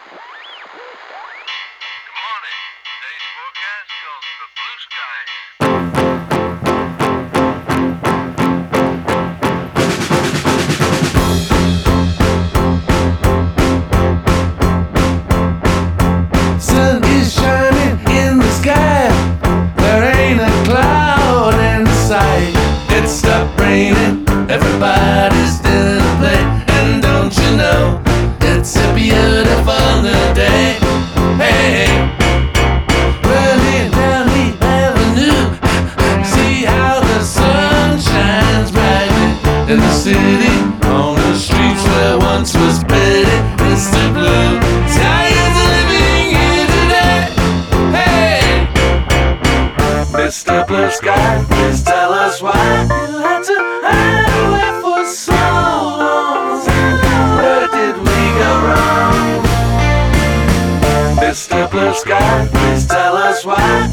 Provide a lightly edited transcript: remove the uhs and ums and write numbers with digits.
Good morning. Today's forecast calls for blue skies. Sun is shining in the sky. There ain't a cloud in sight. It stopped raining. Everybody's still to play. And don't you know, it's a beautiful new day. Hey, running down the avenue. See how the sun shines brightly in the city. On the streets where once was pretty, Mr. Blue Sky is living here today. Hey, Mr. Blue Sky, please tell us why you had to hide away for so long. Where did we go wrong? Mr. Blue Sky, please tell us why